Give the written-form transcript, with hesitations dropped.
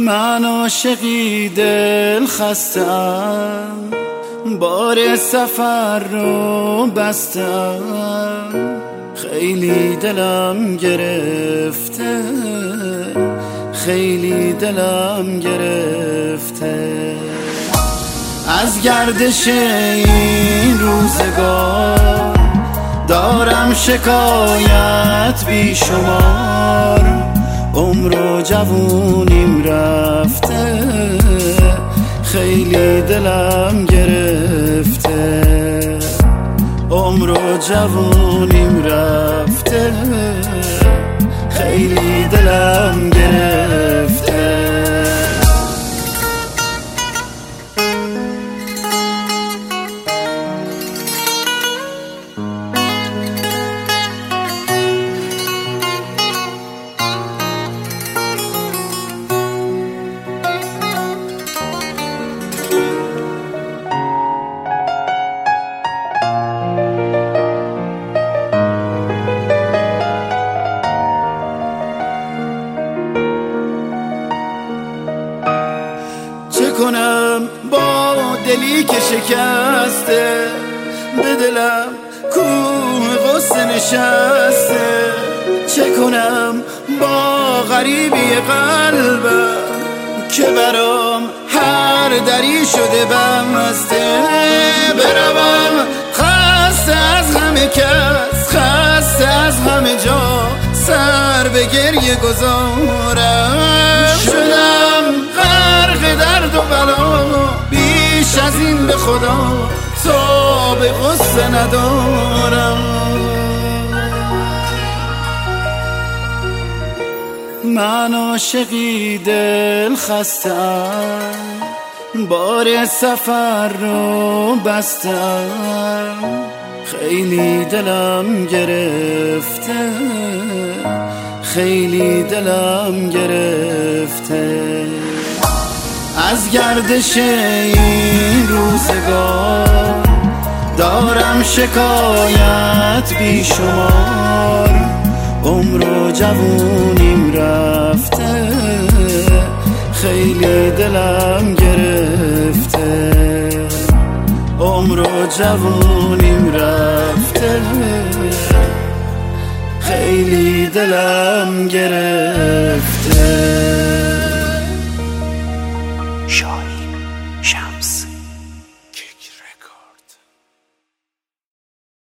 من عاشقی دل خسته‌ام، بار سفر رو بستم، خیلی دلم گرفته، خیلی دلم گرفته از گردش این روزگار. دارم شکایت بی شمار، عمر و جوونیم رفته، خیلی دلم گرفته، عمر و جوونیم رفته، خیلی دلم گرفته. کنم با دلی که شکسته، به دلم کوه غصه نشسته. چه کنم با غریبی قلبم که برام هر دری شده بسته. بروم خسته از همه کس، خسته از همه جا، سر به گریه گذارم. شدم غرق درد و بلا، بیش از این به خدا تا به غصه ندارم. من عاشقی دل خسته‌ام، بار سفر رو بستم، خیلی دلم گرفته، خیلی دلم گرفته از گردش این روزگار. دارم شکایت بی شمار، عمر و جوونیم رفته، خیلی دلم گرفته، عمر و جوونیم رفته، خیلی دلم گرفته.